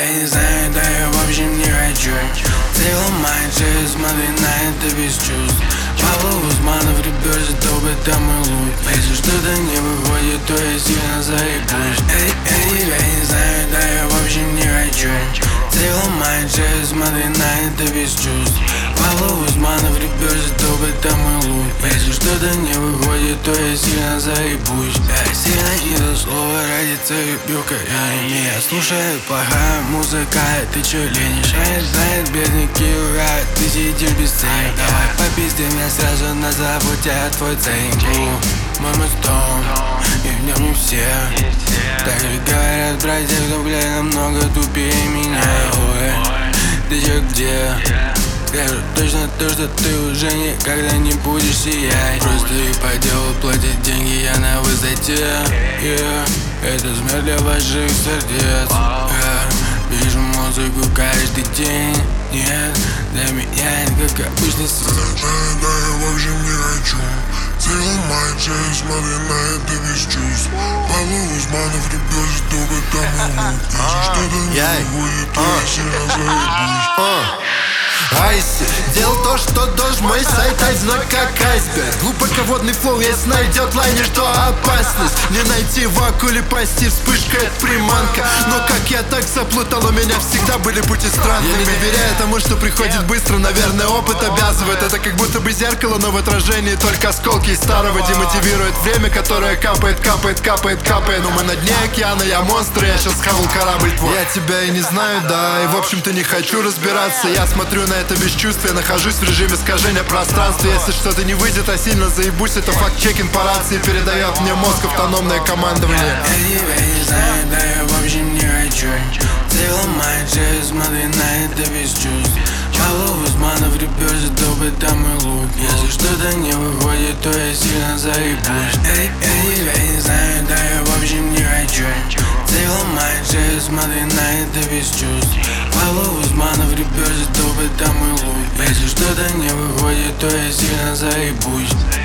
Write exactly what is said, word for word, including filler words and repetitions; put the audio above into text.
я не знаю, да я в общем не хочу. Ты ломаешь жизнь, смотри на это без чувств. Павел Усманов, ребёрзы, топ, это мой лук. Если что-то не выходит, то я сильно заебусь. Эй, эй, я не знаю, да я в общем не хочу. Ты ломаешь жизнь, смотри на это без чувств. Павел Усманов, ребёрзы, топ, это мой лук. Если что-то не выходит, то я сильно заебусь. Я сильно иду слово ради твоей бюка. Я не слушаю плохая музыка, ты чё ленишь? А знает бедняки, ура, ты сидишь без цели. Давай попизди меня сразу на заводе, твой ценник. Мой мостом, и в нем не все. Так же говорят братья, кто, блядь, намного тупее меня. Ой, ты чё где? Скажу точно то, что ты уже никогда не будешь сиять. Просто и по делу платить деньги, я на высоте. yeah. Это смерть для ваших сердец. yeah. Пишу музыку каждый день. Нет, для меня это как обычно. Да я вообще не хочу. Ты ломаешь жизнь, смотри на это без чувств. Павел Усманов, ребёрзы, топ, это мой лук. Если что-то не выходит, то я сильно заебусь. Айси, делал то, что должен, мой сайт одинок как айсберг. Глубоководный флоу, если найдет лайнер, то опасность. Не найти в акуле пасти, вспышка это приманка. Но как я так заплутал, у меня всегда были пути странными. Я не доверяю тому, что приходит быстро, наверное, опыт обязывает. Это как будто бы зеркало, но в отражении только осколки из старого демотивирует время, которое капает, капает, капает, капает. Но мы на дне океана, я монстр, я сейчас схавал корабль твой. Я тебя и не знаю, да, и в общем-то не хочу разбираться. Я смотрю на это бесчувствие, нахожусь в режиме искажения пространства. Если что-то не выйдет, а сильно заебусь, это факт-чекинг по рации передает мне мозг автономное командование. Я тебя не знаю, да я в общем не хочу. Ты ломаешь жизнь, смотри на это без чувств. Павел Усманов, ребёрзы, топ, это мой лук. Если что-то не выходит, то я сильно заебусь. Эй, я тебя не знаю, да я в общем не хочу. Ты ломаешь жизнь, смотри на это без чувств. Павел Усманов, ребёрзы, топ, это мой лук. Если что-то не выходит, то я сильно заебусь.